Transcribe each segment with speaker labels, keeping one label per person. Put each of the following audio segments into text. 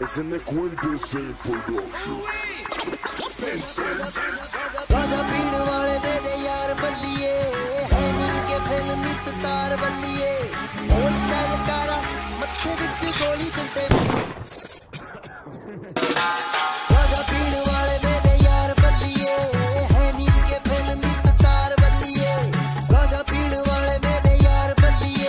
Speaker 1: It's in the Quintessence production.
Speaker 2: गाजा पीण वाले मेरे यार बल्लिए है नीम के फिल्मी स्टार बल्लिए ओल्ड स्टाइल कारा मत्थे विच गोली दिंदे गाजा पीण वाले मेरे यार बल्लिए है नीम के फिल्मी स्टार बल्लिए गाजा पीण वाले मेरे यार बल्लिए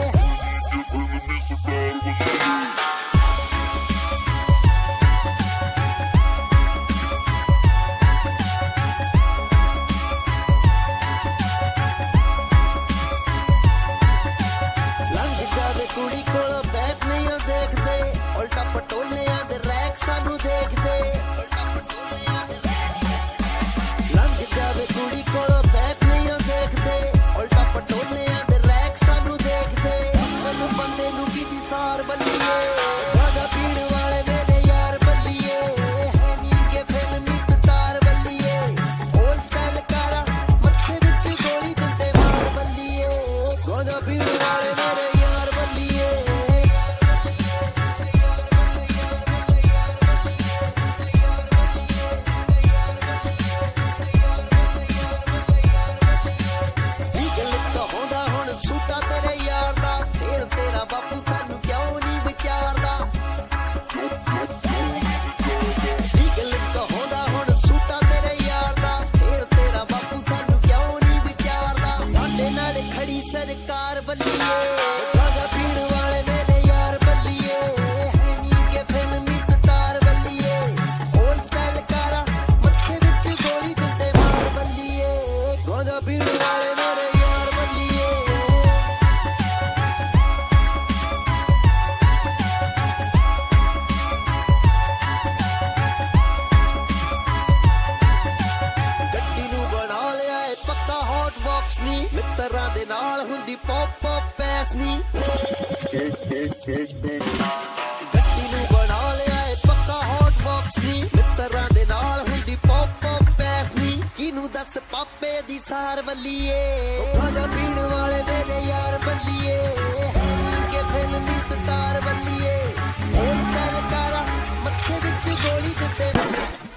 Speaker 2: कुड़ी कोल बैग नहीं देखते उल्टा पटोलियां दे रैक सानू देखते लंघ जावे कुड़ी कोल बैग नहीं देखते उल्टा पटोलियां दे रैक सानू देखते अनु बंदे नू कीदी सार बल्लिए गाजा पीण वाले मेरे यार बल्लिए है नीम के फिल्मी स्टार बल्लिए ओल्ड स्टाइल कारा मत्थे विच गोली दिंदे मार बल्लिए गाजा पीण वाले मेरे बापू सानू क्यों नहीं विचारदा गल तो होंदा हुण सूटा तेरे यार दा फिर तेरा बापू सानू क्यों नहीं विचारदा साडे नाल खड़ी सरकार बल्लिए गाजा पीण वाले मेरे यार बल्लिए है नीम के फिल्मी स्टार बल्लिए ओल्ड स्टाइल कारा मत्थे विच गोली दिंदे मार बल्लिए गाजा पीण वाले मेरे यार बल्लिए मित्तरां दे नाल हुंदी पॉप पैस नी गड्डी नू बना लिया है पक्का हॉट बॉक्स नी मित्तरां दे नाल हुंदी पॉप पैस नी किनू दस पापे दी सार बल्लिए गाजा पीण वाले मेरे यार बल्लिए है नीम के फिल्मी स्टार बल्लिए ओल्ड स्टाइल कारा मत्थे विच गोली दिंदे